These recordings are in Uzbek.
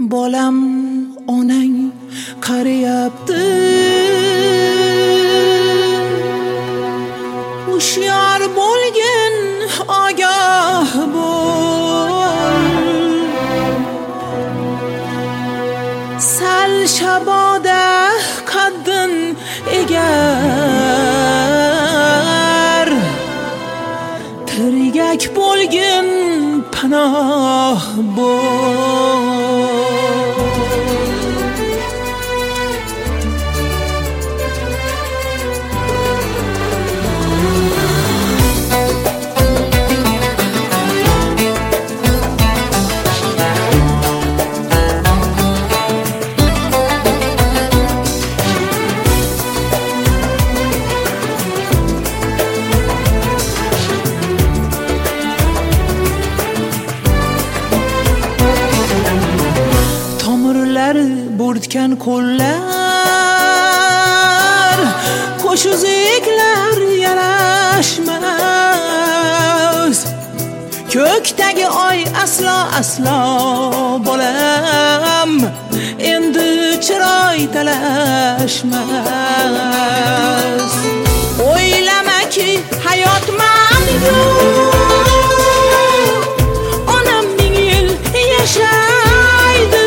bolam onang qarayapti, hushyor bo'lgin, ogoh bo'l. Sal shaboda qaddin egar, tirgak bo'lgin, panoh bo'l. Bo'rtgan qo'llar, qo'shuziklar yarashmas. Ko'kdagi oy aslo aslo bolam, endi chiroy talashmas. O'ylamaki hayot mangu, onam ming yil yashaydi.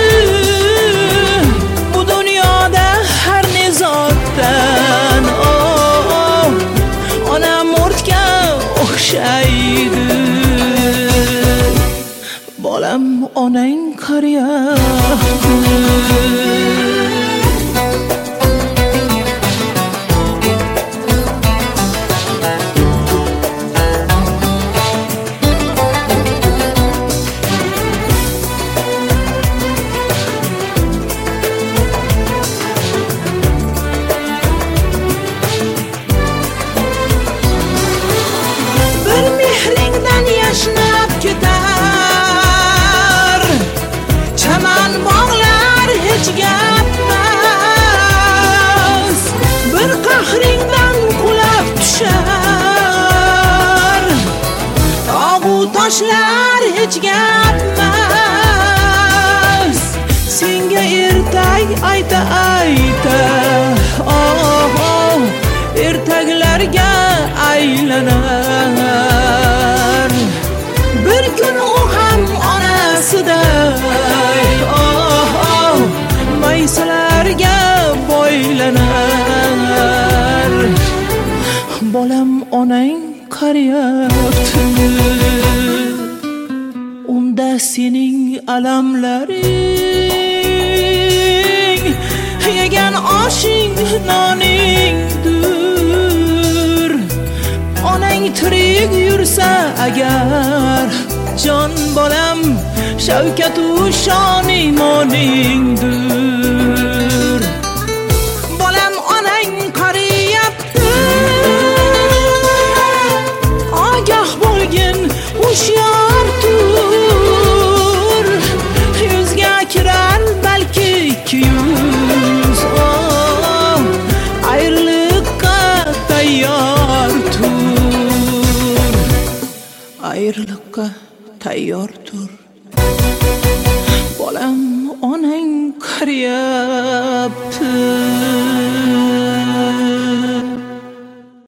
Onam o'rtga o'xshaydi, bolam onang qarayapti. Yashnab ketar chaman bog'lar, hech gapmas. Bir qahringdan qulab tushar tog'u toshlar, hech gapmas. Senga ertak ayta ayta ertaklarga aylanar. Bir kun u ham onasiday maysalarga boylanar. Bolam onang qarayapti, unda sening alamlaring, yegan oshing noningdir. Onang tirik yursa agar, jon bolam shavkatu shon imoningdir. Bolam onang qarayapti, ogoh bo'lgin, hushyor tur. Yuzga kirar balki 200, ayriliqqa tayyor tur. Ayriliqqa tayyor tur. Bolam onang qarayapti.